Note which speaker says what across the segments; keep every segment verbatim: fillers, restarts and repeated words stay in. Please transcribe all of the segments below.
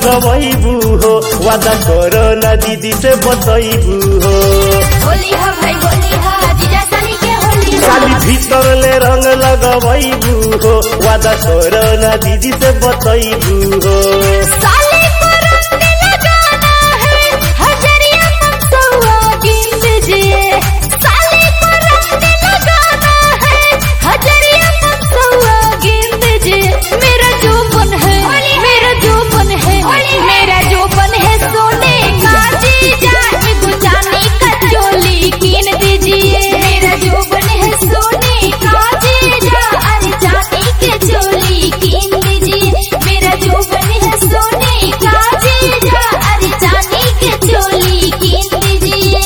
Speaker 1: लगवैबू हो वादा करो ना दीदी से बतैबू हो
Speaker 2: होली हा भाई होली हा जीजा साली के होली हा
Speaker 1: साली भीतर ले रंग लगवैबू हो वादा करो ना दीदी से बतैबू हो
Speaker 2: साली को रंग लगाना है हजरिया मनसुआ गिन दीजिए साली को रंग लगाना है हजरिया मनसुआ गिन दीजिए मेरा जोबन है मेरा जोबन है मेरा जोबन है सोने का जीजा एगो जाने का चोली गिन दीजिए मेरा जोबन है सोने का जीजा अरे जाने के चोली गिन दीजिए मेरा जोबन है सोने का जीजा अरे जाने के चोली गिन दीजिए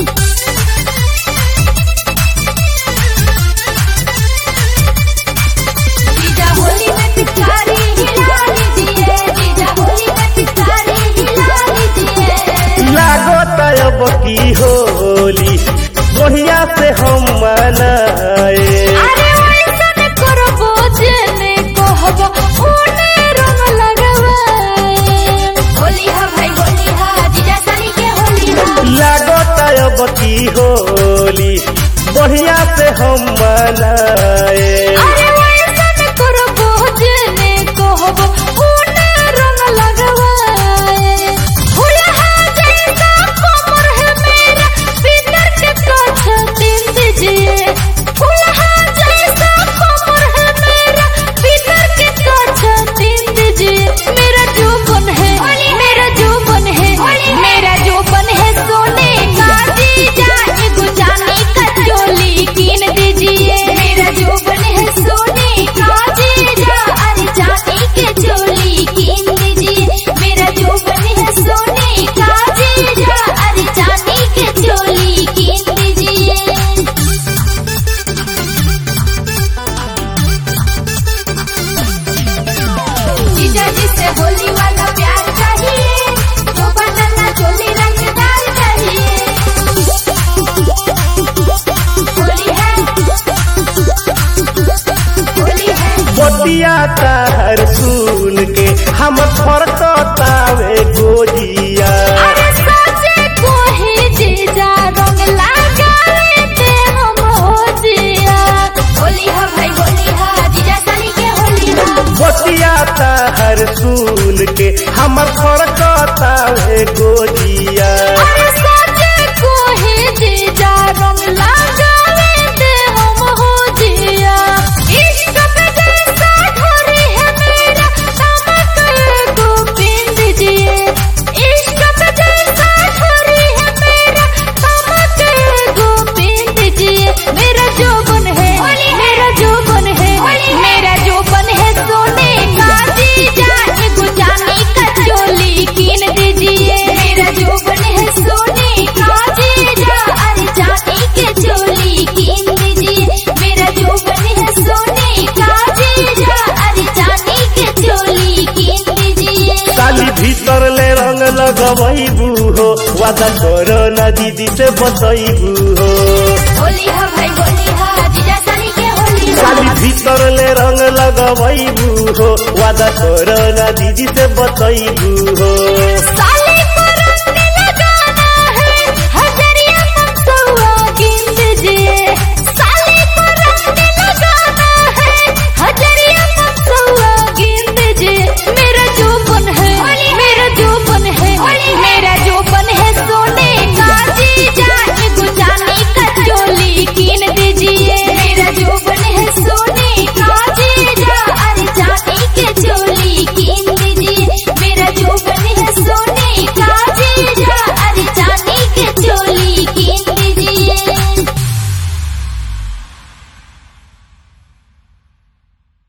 Speaker 2: जीजा होली में पिचकारी हिला लीजिए जीजा होली में पिचकारी हिला लीजिए
Speaker 1: लागो तब की होली बढ़िया से हम मनाए
Speaker 2: अरे वैसन करबो जेने कहबो ओने रंग लगवाए होली हा भाई होली हा जीजा साली के होली हा
Speaker 1: लागो तब की होली बढ़िया से हम मनाए
Speaker 2: अरे वैसन करबो जेने कहबो ओने रंग लगवाए हुलहा जैसा कमर है मेरा बिनर के काछा तीन दीजिए हुलहा जैसा कमर है मेरा बिनर के काछा तीन दीजिए मेरा जोबन है मेरा जोबन है मेरा जोबन है सोने का जीजा एगो जाने का चोली गिन दीजिए मेरा जोबन है सोने का जीजा अरे जाने के चोली गिन दीजिए मेरा जोबन है सोने का जीजा अरे जाने के चोली गिन दीजिए जीजा जी से होली वाला प्यार चाहिए जो बनना चोली रंगदार चाहिए होली है होली है
Speaker 1: बतिया तार सुन के हम फरकतावे गोजिया
Speaker 2: अरे साचे को ही जीजा रंग लगावे ते हम हो जिया होली हा भाई होली हा जीजा साली के होली हा
Speaker 1: बतिया तार सुन के हम फरकतावे गोजिया
Speaker 2: अरे साचे को ही जीजा रंग लगावे ते हम हो जिया इश्क पे जैसा ढोरी है मेरा तमक को पिन दीजिए इश्क पे जैसा ढोरी है मेरा तमक को पिन दीजिए मेरा जोबन है मेरा जोबन है मेरा जोबन है सोने का जीजा एगो जाने का चोली गिन दीजिए मेरा जोबन है सोने का जीजा अरे जाने के चोली गिन दीजिए मेरा जोबन है सोने का जीजा अरे जाने के चोली गिन दीजिए
Speaker 1: साली भीतर ले रंग लगवैबू हो वादा करो ना दीदी से बतैबू हो
Speaker 2: होली हा भाई होली हा जीजा साली के होली हा
Speaker 1: साली भीतर ले रंग लगवैबू हो वादा करो ना दीदी से बतैबू हो
Speaker 2: साली